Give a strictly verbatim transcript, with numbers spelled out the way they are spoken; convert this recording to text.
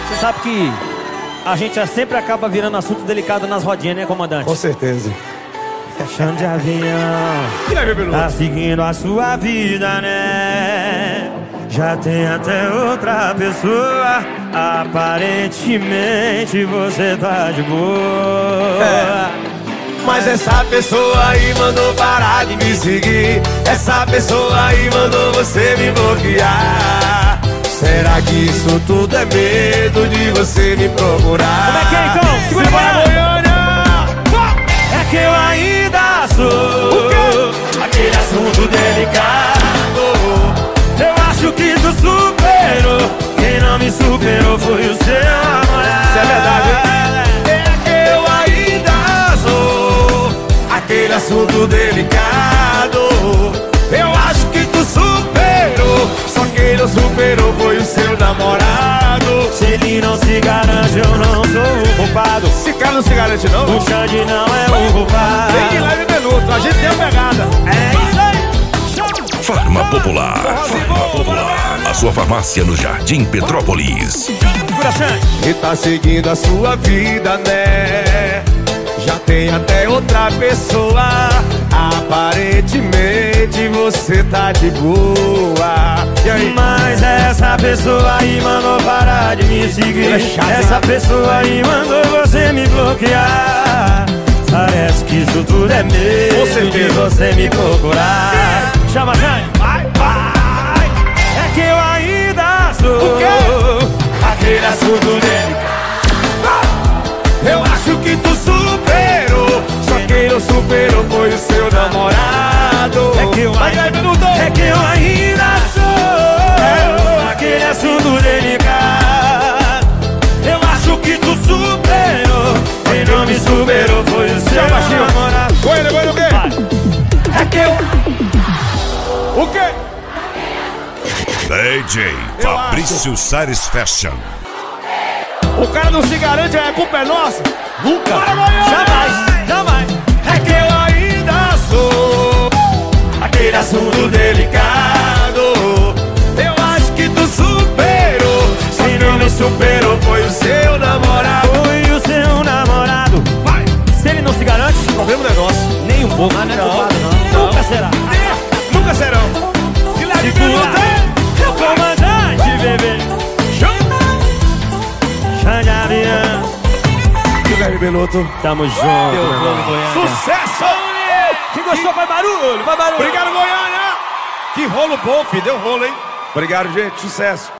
Você sabe que a gente sempre acaba virando assunto delicado nas rodinhas, né, comandante? Com certeza. Chão de avião, tá seguindo a sua vida, né? Já tem até outra pessoa. Aparentemente você tá de boa, é. Mas essa pessoa aí mandou parar de me seguir. Essa pessoa aí mandou você me bloquear. Será que isso tudo é medo de você me procurar? Como é que é então? Segura para Goiânia! É que eu ainda sou aquele assunto delicado. Eu acho que tu superou. Quem não me superou foi o seu namorado. Isso é verdade, hein? É que eu ainda sou aquele assunto delicado. Eu acho que tu superou. Só quem não superou foi o seu namorado. Se ele não se garante, eu não sou o culpado. Esse cara não se garante não? O Xande não é o culpado. Tem que ir lá em Minuto, a gente tem a pegada. É isso aí. Farma Popular, Farma Popular, a sua farmácia no Jardim Petrópolis. E tá seguindo a sua vida, né? Já tem até outra pessoa. Aparentemente você tá de boa. E aí? Mas essa pessoa aí mandou parar de me seguir. É chato, essa pessoa aí mandou você me bloquear. Parece que isso tudo é medo de você me procurar. Chama, Jane, vai, vai. É que eu ainda sou o quê? aquele assunto delicado. Eu acho que tu superou. Só quem não superou foi o seu namorado. É que eu ainda, é que eu ainda sou é. aquele assunto delicado. Eu acho que tu superou. Quem não me superou foi o seu namorado. Goiânia, Goiânia, o quê? É que eu... O quê? D J Fabrício Sares Fashion. O cara não se garante, a culpa é nossa? Nunca, jamais, jamais. É que eu ainda sou aquele assunto delicado. Eu acho que tu superou. Quem não me superou foi o seu namorado. Foi o seu namorado. Vai. Se ele não se garante, não vemos negócio. Nem um pouco, não, não é culpado, não. não. Nunca será. Nunca serão. Se lá de Minuto, é o comandante, bebê. Xande Avião. Guilherme Beloto. Tamo junto, meu irmão. Sucesso! Quem gostou faz barulho, faz barulho. Obrigado, Goiânia. Que rolo bom, filho. Deu rolo, hein? Obrigado, gente. Sucesso.